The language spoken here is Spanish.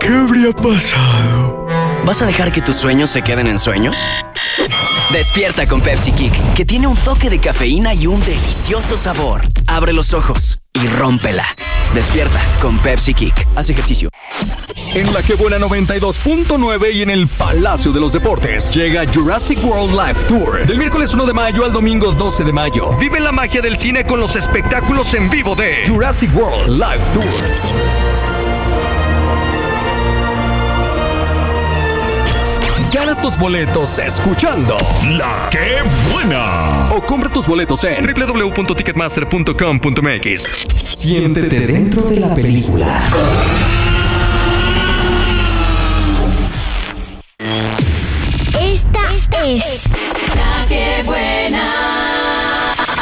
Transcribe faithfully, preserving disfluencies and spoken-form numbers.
¿Qué habría pasado? ¿Vas a dejar que tus sueños se queden en sueños? Despierta con Pepsi Kick, que tiene un toque de cafeína y un delicioso sabor. Abre los ojos y rómpela. Despierta con Pepsi Kick. Haz ejercicio. En la que buena noventa y dos punto nueve y en el Palacio de los Deportes llega Jurassic World Live Tour. Del miércoles uno de mayo al domingo doce de mayo. Vive la magia del cine con los espectáculos en vivo de Jurassic World Live Tour. Gana tus boletos escuchando La que buena. o compra tus boletos en doble u doble u doble u punto ticketmaster punto com punto m x. Siéntete dentro de la película.